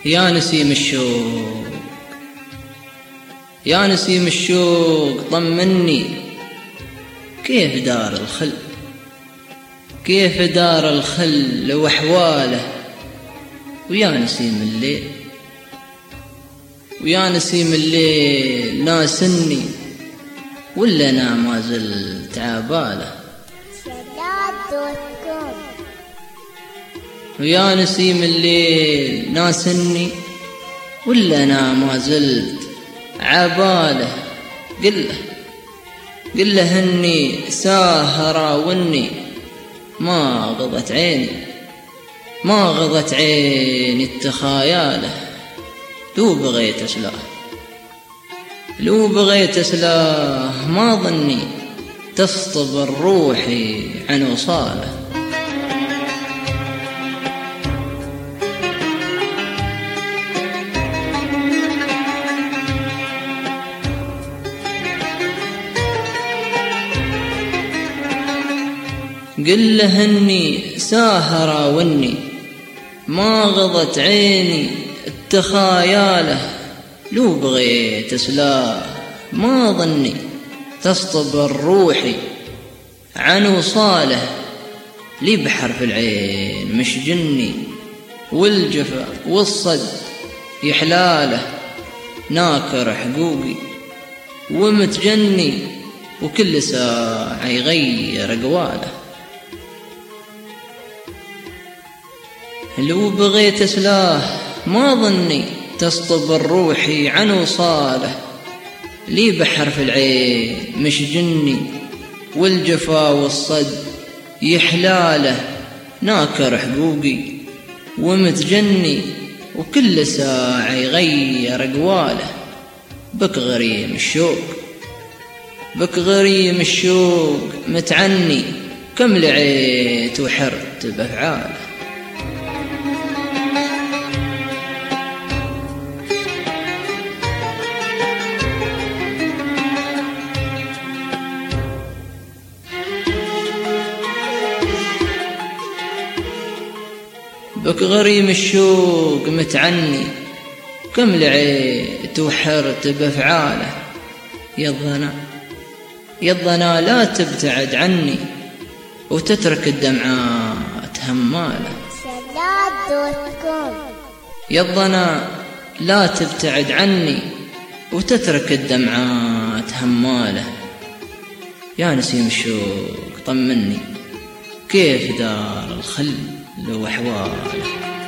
يا نسيم الشوق، يا نسيم الشوق طمني، كيف دار الخل، كيف دار الخل وأحواله. ويا نسيم الليل، ويا نسيم الليل ناسني، ولا أنا ما زلت عاباله. ويا نسيم الليل ناسني، ولا أنا ما زلت عباله. قل له إني ساهرة وإني ما غضت عيني، ما غضت عيني التخاياله. لو بغيت أسلاه، لو بغيت أسلاه ما ظني تصطبر روحي عن وصاله. قل له إني ساهرة وإني ما غضت عيني التخاياله. لو بغيت أسلاه ما ظني تصطبر روحي عن وصاله. لي بحرف العين مش جني، والجفا والصد يحلاله. ناكر حقوقي ومتجني، وكل ساعة يغير أقواله. لو بغيت أسلاه ما ظني تصطبر روحي عن وصاله. لي بحر في العين مش جني، والجفا والصد يحلاله. ناكر حقوقي ومتجني، وكل ساعة يغير أقواله. بك غريم الشوق، بك غريم الشوق متعني، كم لعيت وحرت بأفعاله. بك غريم الشوق متعني، كم لعيت وحرت بأفعاله. يا الظنا لا تبتعد عني، وتترك الدمعات هماله. يا الظنا لا تبتعد عني، وتترك الدمعات هماله. يا نسيم الشوق طمني، كيف دار الخل وأحواله.